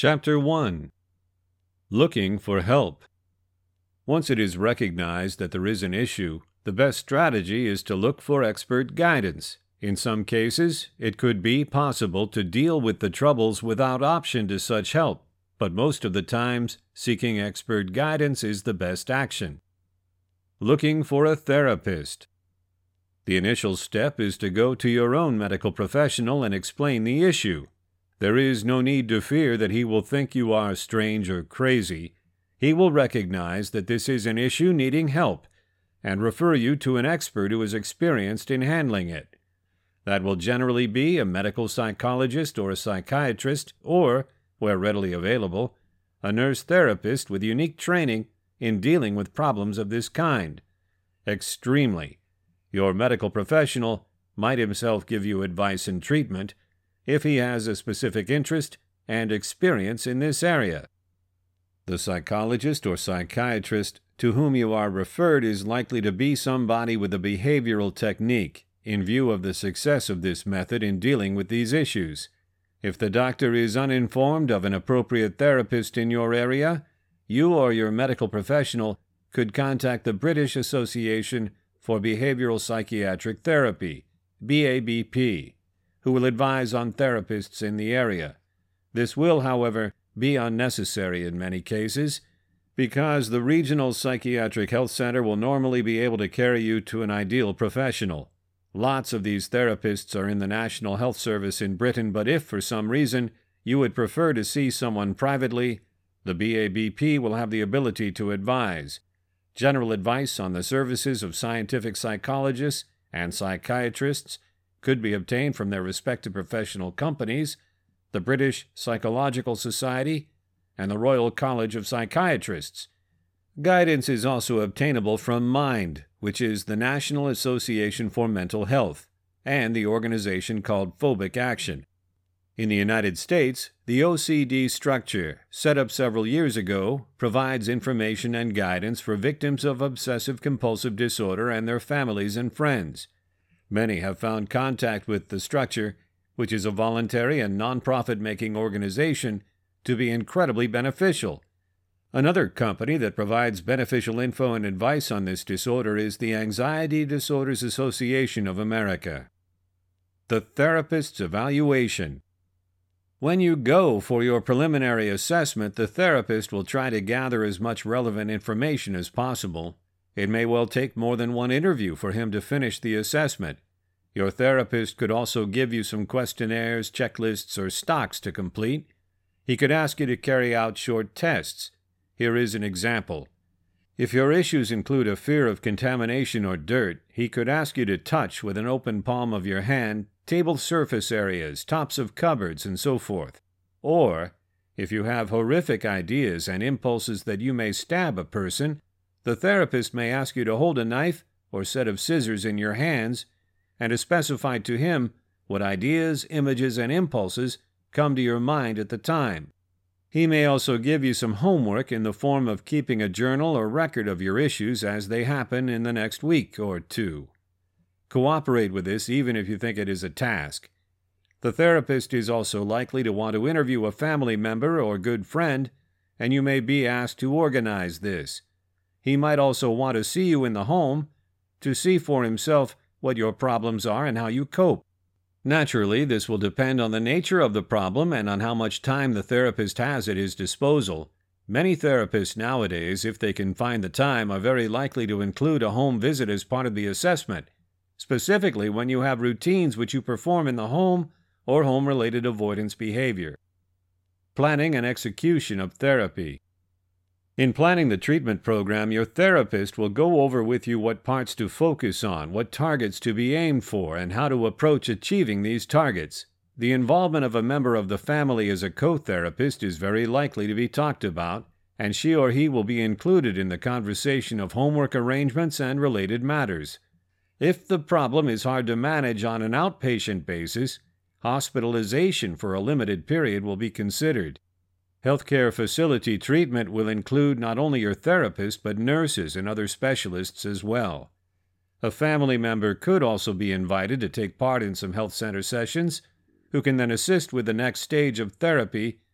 Chapter 1. Looking for help. Once it is recognized that there is an issue, the best strategy is to look for expert guidance. In some cases, it could be possible to deal with the troubles without option to such help, but most of the times, seeking expert guidance is the best action. Looking for a therapist. The initial step is to go to your own medical professional and explain the issue. There is no need to fear that he will think you are strange or crazy. He will recognize that this is an issue needing help and refer you to an expert who is experienced in handling it. That will generally be a medical psychologist or a psychiatrist or, where readily available, a nurse therapist with unique training in dealing with problems of this kind. Extremely. Your medical professional might himself give you advice and treatment if he has a specific interest and experience in this area. The psychologist or psychiatrist to whom you are referred is likely to be somebody with a behavioral technique in view of the success of this method in dealing with these issues. If the doctor is uninformed of an appropriate therapist in your area, you or your medical professional could contact the British Association for Behavioral Psychiatric Therapy, BABP, who will advise on therapists in the area. This will, however, be unnecessary in many cases, because the regional psychiatric health center will normally be able to carry you to an ideal professional. Lots of these therapists are in the National Health Service in Britain, but if, for some reason, you would prefer to see someone privately, the BABP will have the ability to advise. General advice on the services of scientific psychologists and psychiatrists could be obtained from their respective professional companies, the British Psychological Society and the Royal College of Psychiatrists. Guidance is also obtainable from MIND, which is the National Association for Mental Health, and the organization called Phobic Action. In the United States, the OCD structure, set up several years ago, provides information and guidance for victims of obsessive-compulsive disorder and their families and friends. Many have found contact with the structure, which is a voluntary and non-profit-making organization, to be incredibly beneficial. Another company that provides beneficial info and advice on this disorder is the Anxiety Disorders Association of America. The therapist's evaluation. When you go for your preliminary assessment, the therapist will try to gather as much relevant information as possible. It may well take more than one interview for him to finish the assessment. Your therapist could also give you some questionnaires, checklists, or stocks to complete. He could ask you to carry out short tests. Here is an example. If your issues include a fear of contamination or dirt, he could ask you to touch with an open palm of your hand table surface areas, tops of cupboards, and so forth. Or, if you have horrific ideas and impulses that you may stab a person, the therapist may ask you to hold a knife or set of scissors in your hands and to specify to him what ideas, images, and impulses come to your mind at the time. He may also give you some homework in the form of keeping a journal or record of your issues as they happen in the next week or two. Cooperate with this even if you think it is a task. The therapist is also likely to want to interview a family member or good friend, and you may be asked to organize this. He might also want to see you in the home to see for himself what your problems are and how you cope. Naturally, this will depend on the nature of the problem and on how much time the therapist has at his disposal. Many therapists nowadays, if they can find the time, are very likely to include a home visit as part of the assessment, specifically when you have routines which you perform in the home or home-related avoidance behavior. Planning and execution of therapy. In planning the treatment program, your therapist will go over with you what parts to focus on, what targets to be aimed for, and how to approach achieving these targets. The involvement of a member of the family as a co-therapist is very likely to be talked about, and she or he will be included in the conversation of homework arrangements and related matters. If the problem is hard to manage on an outpatient basis, hospitalization for a limited period will be considered. Healthcare facility treatment will include not only your therapist but nurses and other specialists as well. A family member could also be invited to take part in some health center sessions, who can then assist with the next stage of therapy